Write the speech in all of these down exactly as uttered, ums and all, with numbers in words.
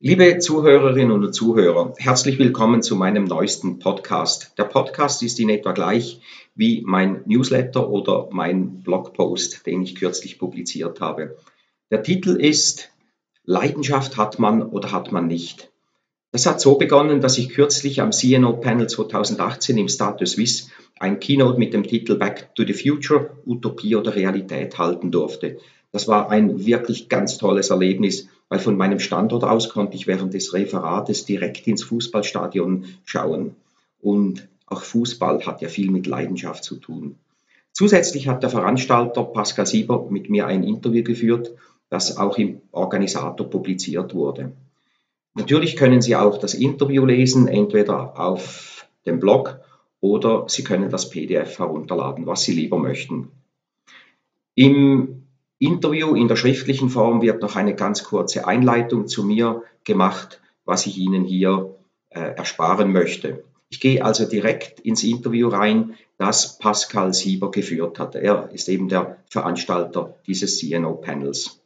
Liebe Zuhörerinnen und Zuhörer, herzlich willkommen zu meinem neuesten Podcast. Der Podcast ist in etwa gleich wie mein Newsletter oder mein Blogpost, den ich kürzlich publiziert habe. Der Titel ist Leidenschaft hat man oder hat man nicht. Das hat so begonnen, dass ich kürzlich am C N O-Panel zweitausendachtzehn im Stade Suisse ein Keynote mit dem Titel Back to the Future, Utopie oder Realität halten durfte. Das war ein wirklich ganz tolles Erlebnis, weil von meinem Standort aus konnte ich während des Referates direkt ins Fußballstadion schauen. Und auch Fußball hat ja viel mit Leidenschaft zu tun. Zusätzlich hat der Veranstalter Pascal Sieber mit mir ein Interview geführt, das auch im Organisator publiziert wurde. Natürlich können Sie auch das Interview lesen, entweder auf dem Blog oder Sie können das P D F herunterladen, was Sie lieber möchten. Im Interview in der schriftlichen Form wird noch eine ganz kurze Einleitung zu mir gemacht, was ich Ihnen hier äh, ersparen möchte. Ich gehe also direkt ins Interview rein, das Pascal Sieber geführt hat. Er ist eben der Veranstalter dieses C N O-Panels.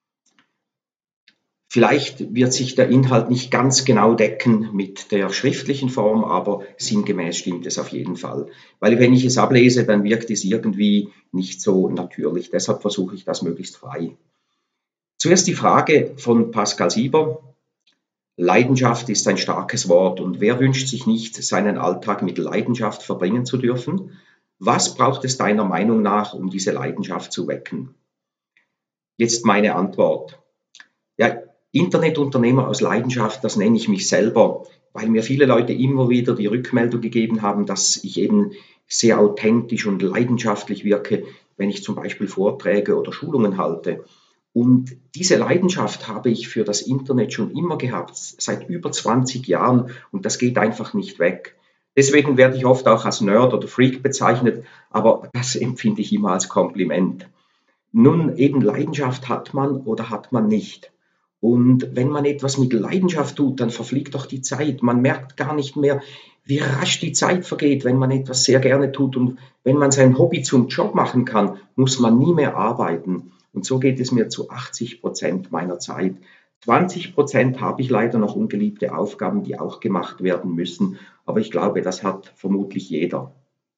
Vielleicht wird sich der Inhalt nicht ganz genau decken mit der schriftlichen Form, aber sinngemäß stimmt es auf jeden Fall. Weil wenn ich es ablese, dann wirkt es irgendwie nicht so natürlich. Deshalb versuche ich das möglichst frei. Zuerst die Frage von Pascal Sieber. Leidenschaft ist ein starkes Wort und wer wünscht sich nicht, seinen Alltag mit Leidenschaft verbringen zu dürfen? Was braucht es deiner Meinung nach, um diese Leidenschaft zu wecken? Jetzt meine Antwort. Ja, Internetunternehmer aus Leidenschaft, das nenne ich mich selber, weil mir viele Leute immer wieder die Rückmeldung gegeben haben, dass ich eben sehr authentisch und leidenschaftlich wirke, wenn ich zum Beispiel Vorträge oder Schulungen halte. Und diese Leidenschaft habe ich für das Internet schon immer gehabt, seit über zwanzig Jahren, und das geht einfach nicht weg. Deswegen werde ich oft auch als Nerd oder Freak bezeichnet, aber das empfinde ich immer als Kompliment. Nun, eben Leidenschaft hat man oder hat man nicht. Und wenn man etwas mit Leidenschaft tut, dann verfliegt doch die Zeit. Man merkt gar nicht mehr, wie rasch die Zeit vergeht, wenn man etwas sehr gerne tut. Und wenn man sein Hobby zum Job machen kann, muss man nie mehr arbeiten. Und so geht es mir zu achtzig Prozent meiner Zeit. zwanzig Prozent habe ich leider noch ungeliebte Aufgaben, die auch gemacht werden müssen. Aber ich glaube, das hat vermutlich jeder.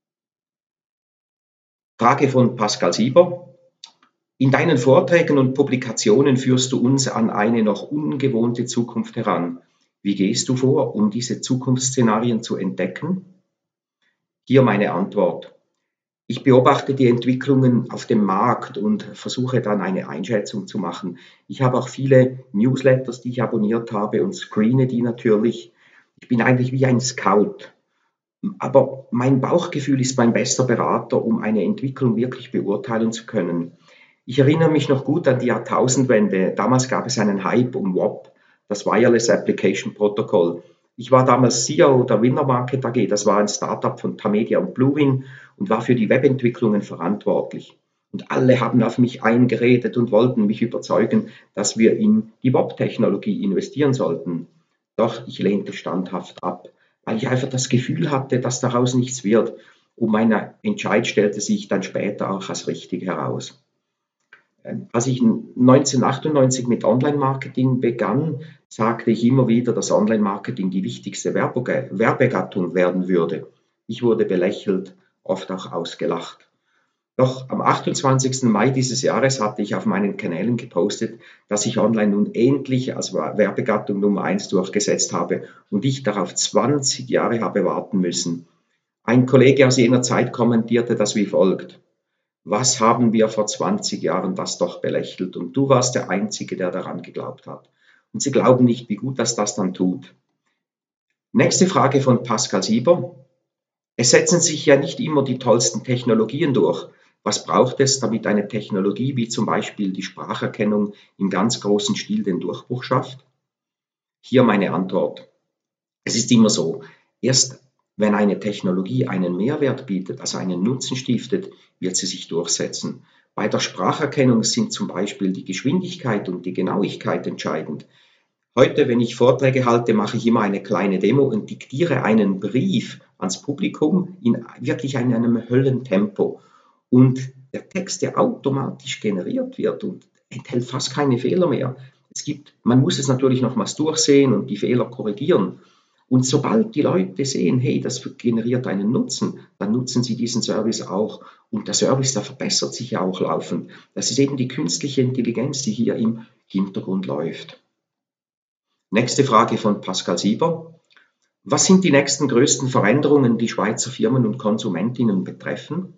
Frage von Pascal Sieber. In deinen Vorträgen und Publikationen führst du uns an eine noch ungewohnte Zukunft heran. Wie gehst du vor, um diese Zukunftsszenarien zu entdecken? Hier meine Antwort. Ich beobachte die Entwicklungen auf dem Markt und versuche dann eine Einschätzung zu machen. Ich habe auch viele Newsletters, die ich abonniert habe und screene die natürlich. Ich bin eigentlich wie ein Scout. Aber mein Bauchgefühl ist mein bester Berater, um eine Entwicklung wirklich beurteilen zu können. Ich erinnere mich noch gut an die Jahrtausendwende. Damals gab es einen Hype um W A P, das Wireless Application Protocol. Ich war damals C E O der Winner Market A G, das war ein Startup von Tamedia und Bluewin und war für die Webentwicklungen verantwortlich. Und alle haben auf mich eingeredet und wollten mich überzeugen, dass wir in die W A P-Technologie investieren sollten. Doch ich lehnte standhaft ab, weil ich einfach das Gefühl hatte, dass daraus nichts wird. Und mein Entscheid stellte sich dann später auch als richtig heraus. Als ich neunzehnhundertachtundneunzig mit Online-Marketing begann, sagte ich immer wieder, dass Online-Marketing die wichtigste Werbe- Werbegattung werden würde. Ich wurde belächelt, oft auch ausgelacht. Doch am achtundzwanzigsten Mai dieses Jahres hatte ich auf meinen Kanälen gepostet, dass ich online nun endlich als Werbegattung Nummer eins durchgesetzt habe und ich darauf zwanzig Jahre habe warten müssen. Ein Kollege aus jener Zeit kommentierte das wie folgt. Was haben wir vor zwanzig Jahren das doch belächelt und du warst der Einzige, der daran geglaubt hat. Und Sie glauben nicht, wie gut das das dann tut. Nächste Frage von Pascal Sieber. Es setzen sich ja nicht immer die tollsten Technologien durch. Was braucht es, damit eine Technologie wie zum Beispiel die Spracherkennung im ganz großen Stil den Durchbruch schafft? Hier meine Antwort. Es ist immer so, erst wenn eine Technologie einen Mehrwert bietet, also einen Nutzen stiftet, wird sie sich durchsetzen. Bei der Spracherkennung sind zum Beispiel die Geschwindigkeit und die Genauigkeit entscheidend. Heute, wenn ich Vorträge halte, mache ich immer eine kleine Demo und diktiere einen Brief ans Publikum in wirklich in einem Höllentempo. Und der Text, der automatisch generiert wird und enthält fast keine Fehler mehr. Es gibt, man muss es natürlich nochmals durchsehen und die Fehler korrigieren. Und sobald die Leute sehen, hey, das generiert einen Nutzen, dann nutzen sie diesen Service auch. Und der Service, der verbessert sich ja auch laufend. Das ist eben die künstliche Intelligenz, die hier im Hintergrund läuft. Nächste Frage von Pascal Sieber. Was sind die nächsten größten Veränderungen, die Schweizer Firmen und Konsumentinnen betreffen?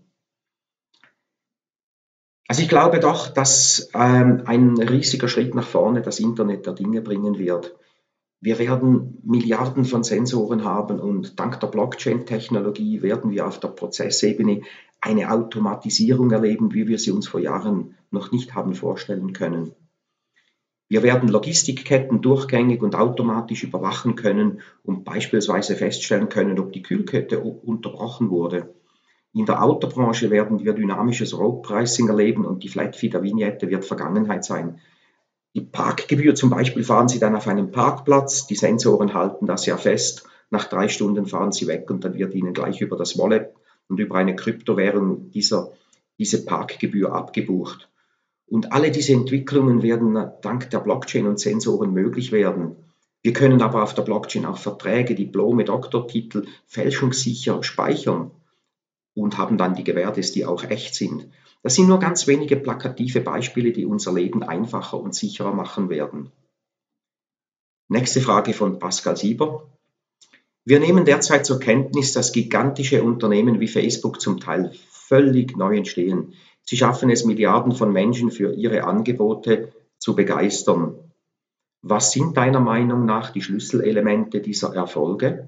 Also ich glaube doch, dass ähm, ein riesiger Schritt nach vorne das Internet der Dinge bringen wird. Wir werden Milliarden von Sensoren haben und dank der Blockchain-Technologie werden wir auf der Prozessebene eine Automatisierung erleben, wie wir sie uns vor Jahren noch nicht haben vorstellen können. Wir werden Logistikketten durchgängig und automatisch überwachen können und beispielsweise feststellen können, ob die Kühlkette unterbrochen wurde. In der Autobranche werden wir dynamisches Road-Pricing erleben und die Flat-Fee der Vignette wird Vergangenheit sein. Die Parkgebühr zum Beispiel, fahren Sie dann auf einem Parkplatz, die Sensoren halten das ja fest, nach drei Stunden fahren Sie weg und dann wird Ihnen gleich über das Wallet und über eine Kryptowährung dieser, diese Parkgebühr abgebucht. Und alle diese Entwicklungen werden dank der Blockchain und Sensoren möglich werden. Wir können aber auf der Blockchain auch Verträge, Diplome, Doktortitel fälschungssicher speichern und haben dann die Gewähr, dass die auch echt sind. Das sind nur ganz wenige plakative Beispiele, die unser Leben einfacher und sicherer machen werden. Nächste Frage von Pascal Sieber. Wir nehmen derzeit zur Kenntnis, dass gigantische Unternehmen wie Facebook zum Teil völlig neu entstehen. Sie schaffen es, Milliarden von Menschen für ihre Angebote zu begeistern. Was sind deiner Meinung nach die Schlüsselelemente dieser Erfolge?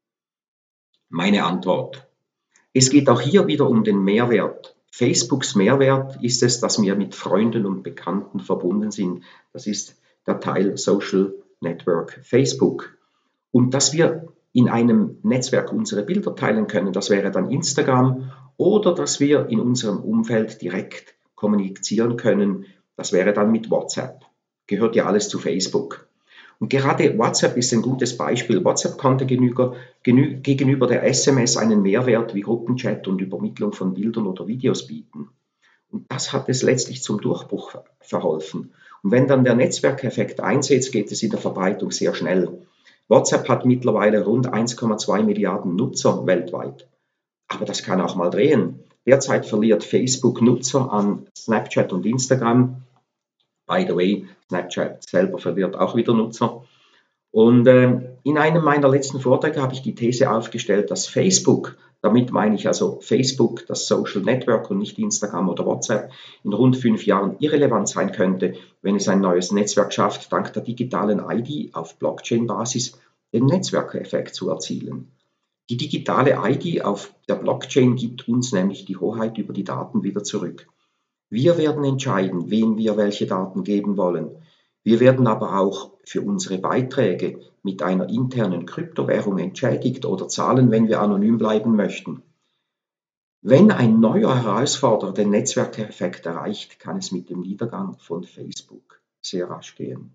Meine Antwort. Es geht auch hier wieder um den Mehrwert. Facebooks Mehrwert ist es, dass wir mit Freunden und Bekannten verbunden sind. Das ist der Teil Social Network Facebook. Und dass wir in einem Netzwerk unsere Bilder teilen können, das wäre dann Instagram, oder dass wir in unserem Umfeld direkt kommunizieren können, das wäre dann mit WhatsApp. Gehört ja alles zu Facebook. Und gerade WhatsApp ist ein gutes Beispiel. WhatsApp konnte gegenüber, genü gegenüber der S M S einen Mehrwert wie Gruppenchat und Übermittlung von Bildern oder Videos bieten. Und das hat es letztlich zum Durchbruch verholfen. Und wenn dann der Netzwerkeffekt einsetzt, geht es in der Verbreitung sehr schnell. WhatsApp hat mittlerweile rund eins Komma zwei Milliarden Nutzer weltweit. Aber das kann auch mal drehen. Derzeit verliert Facebook Nutzer an Snapchat und Instagram. By the way, Snapchat selber verliert auch wieder Nutzer. Und äh, in einem meiner letzten Vorträge habe ich die These aufgestellt, dass Facebook, damit meine ich also Facebook, das Social Network und nicht Instagram oder WhatsApp, in rund fünf Jahren irrelevant sein könnte, wenn es ein neues Netzwerk schafft, dank der digitalen I D auf Blockchain-Basis den Netzwerkeffekt zu erzielen. Die digitale I D auf der Blockchain gibt uns nämlich die Hoheit über die Daten wieder zurück. Wir werden entscheiden, wem wir welche Daten geben wollen. Wir werden aber auch für unsere Beiträge mit einer internen Kryptowährung entschädigt oder zahlen, wenn wir anonym bleiben möchten. Wenn ein neuer Herausforderer den Netzwerkeffekt erreicht, kann es mit dem Niedergang von Facebook sehr rasch gehen.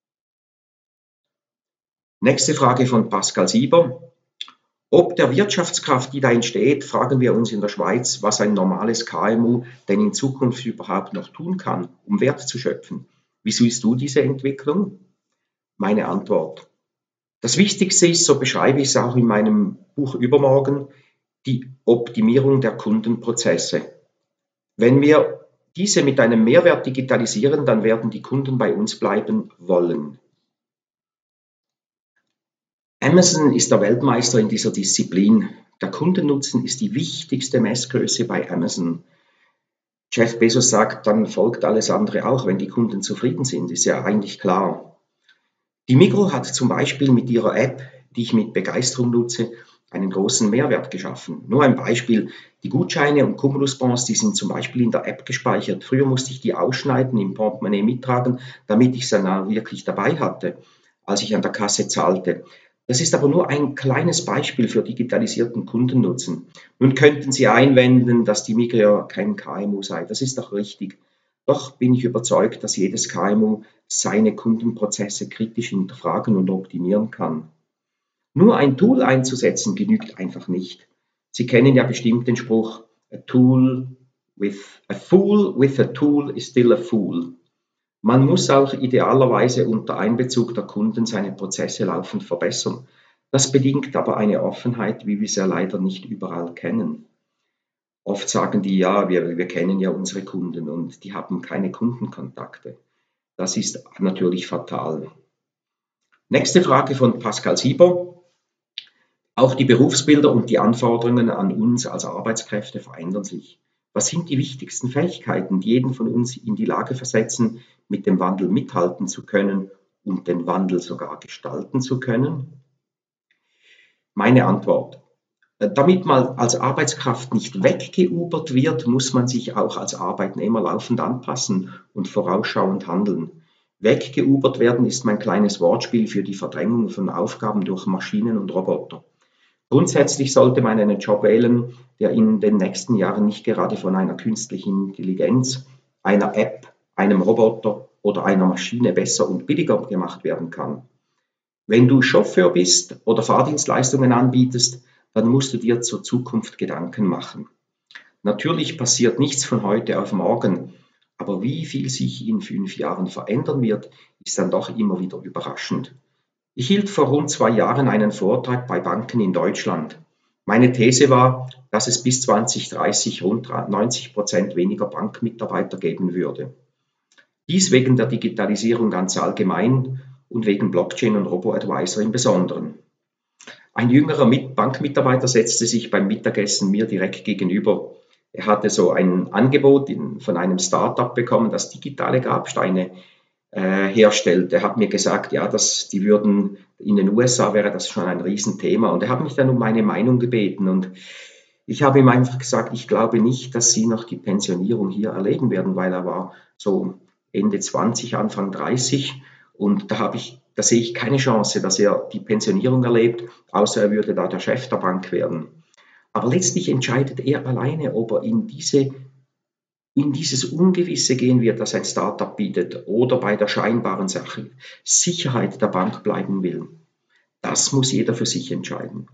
Nächste Frage von Pascal Sieber. Ob der Wirtschaftskraft, die da entsteht, fragen wir uns in der Schweiz, was ein normales K M U denn in Zukunft überhaupt noch tun kann, um Wert zu schöpfen. Wie siehst du diese Entwicklung? Meine Antwort. Das Wichtigste ist, so beschreibe ich es auch in meinem Buch Übermorgen, die Optimierung der Kundenprozesse. Wenn wir diese mit einem Mehrwert digitalisieren, dann werden die Kunden bei uns bleiben wollen. Amazon ist der Weltmeister in dieser Disziplin. Der Kundennutzen ist die wichtigste Messgröße bei Amazon. Jeff Bezos sagt, dann folgt alles andere auch, wenn die Kunden zufrieden sind, ist ja eigentlich klar. Die Migros hat zum Beispiel mit ihrer App, die ich mit Begeisterung nutze, einen großen Mehrwert geschaffen. Nur ein Beispiel, die Gutscheine und Cumulusbons, die sind zum Beispiel in der App gespeichert. Früher musste ich die ausschneiden, im Portemonnaie mittragen, damit ich sie dann wirklich dabei hatte, als ich an der Kasse zahlte. Das ist aber nur ein kleines Beispiel für digitalisierten Kundennutzen. Nun könnten Sie einwenden, dass die Migros kein K M U sei. Das ist doch richtig. Doch bin ich überzeugt, dass jedes K M U seine Kundenprozesse kritisch hinterfragen und optimieren kann. Nur ein Tool einzusetzen genügt einfach nicht. Sie kennen ja bestimmt den Spruch, a tool with a fool with a tool is still a fool. Man muss auch idealerweise unter Einbezug der Kunden seine Prozesse laufend verbessern. Das bedingt aber eine Offenheit, wie wir sie ja leider nicht überall kennen. Oft sagen die, ja, wir, wir kennen ja unsere Kunden und die haben keine Kundenkontakte. Das ist natürlich fatal. Nächste Frage von Pascal Sieber. Auch die Berufsbilder und die Anforderungen an uns als Arbeitskräfte verändern sich. Was sind die wichtigsten Fähigkeiten, die jeden von uns in die Lage versetzen, mit dem Wandel mithalten zu können und den Wandel sogar gestalten zu können? Meine Antwort. Damit man als Arbeitskraft nicht weggeubert wird, muss man sich auch als Arbeitnehmer laufend anpassen und vorausschauend handeln. Weggeubert werden ist mein kleines Wortspiel für die Verdrängung von Aufgaben durch Maschinen und Roboter. Grundsätzlich sollte man einen Job wählen, der in den nächsten Jahren nicht gerade von einer künstlichen Intelligenz, einer App, einem Roboter oder einer Maschine besser und billiger gemacht werden kann. Wenn du Chauffeur bist oder Fahrdienstleistungen anbietest, dann musst du dir zur Zukunft Gedanken machen. Natürlich passiert nichts von heute auf morgen, aber wie viel sich in fünf Jahren verändern wird, ist dann doch immer wieder überraschend. Ich hielt vor rund zwei Jahren einen Vortrag bei Banken in Deutschland. Meine These war, dass es bis zwanzig dreißig rund neunzig Prozent weniger Bankmitarbeiter geben würde. Dies wegen der Digitalisierung ganz allgemein und wegen Blockchain und Robo-Advisor im Besonderen. Ein jüngerer Bankmitarbeiter setzte sich beim Mittagessen mir direkt gegenüber. Er hatte so ein Angebot in, von einem Startup bekommen, das digitale Grabsteine äh, herstellt. Er hat mir gesagt, ja, dass die würden, in den U S A wäre das schon ein Riesenthema. Und er hat mich dann um meine Meinung gebeten. Und ich habe ihm einfach gesagt, ich glaube nicht, dass Sie noch die Pensionierung hier erleben werden, weil er war so Ende zwanzig, Anfang dreißig. Und da habe ich Da sehe ich keine Chance, dass er die Pensionierung erlebt, außer er würde da der Chef der Bank werden. Aber letztlich entscheidet er alleine, ob er in, diese, in dieses Ungewisse gehen wird, das ein Startup bietet, oder bei der scheinbaren Sache Sicherheit der Bank bleiben will. Das muss jeder für sich entscheiden.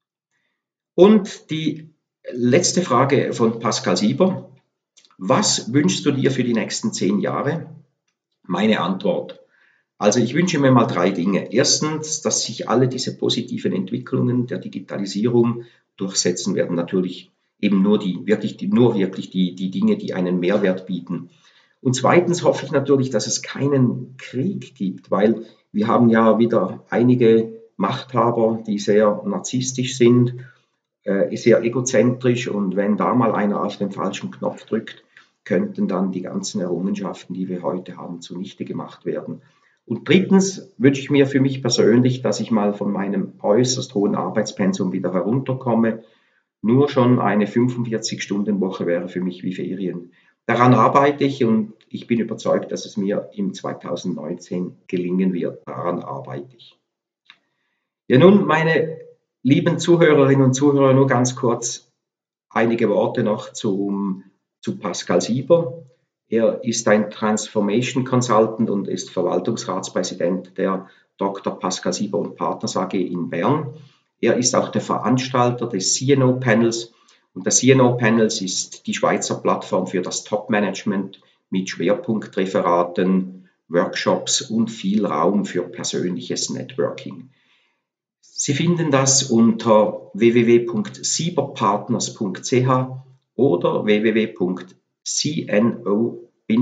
Und die letzte Frage von Pascal Sieber. Was wünschst du dir für die nächsten zehn Jahre? Meine Antwort. Also ich wünsche mir mal drei Dinge. Erstens, dass sich alle diese positiven Entwicklungen der Digitalisierung durchsetzen werden. Natürlich eben nur die wirklich, die, nur wirklich die, die Dinge, die einen Mehrwert bieten. Und zweitens hoffe ich natürlich, dass es keinen Krieg gibt, weil wir haben ja wieder einige Machthaber, die sehr narzisstisch sind, äh, sehr egozentrisch, und wenn da mal einer auf den falschen Knopf drückt, könnten dann die ganzen Errungenschaften, die wir heute haben, zunichte gemacht werden. Und drittens wünsche ich mir für mich persönlich, dass ich mal von meinem äußerst hohen Arbeitspensum wieder herunterkomme. Nur schon eine fünfundvierzig-Stunden-Woche wäre für mich wie Ferien. Daran arbeite ich und ich bin überzeugt, dass es mir im zweitausendneunzehn gelingen wird. Daran arbeite ich. Ja, nun, meine lieben Zuhörerinnen und Zuhörer, nur ganz kurz einige Worte noch zum, zu Pascal Sieber. Er ist ein Transformation Consultant und ist Verwaltungsratspräsident der Doktor Pascal Sieber und Partners A G in Bern. Er ist auch der Veranstalter des C N O Panels, und das C N O Panels ist die Schweizer Plattform für das Top-Management mit Schwerpunktreferaten, Workshops und viel Raum für persönliches Networking. Sie finden das unter w w w punkt sieberpartners punkt c h oder w w w punkt c n o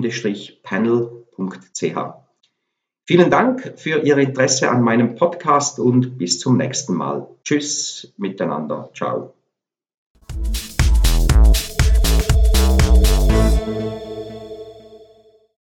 panel punkt c h. Vielen Dank für Ihr Interesse an meinem Podcast und bis zum nächsten Mal. Tschüss miteinander. Ciao.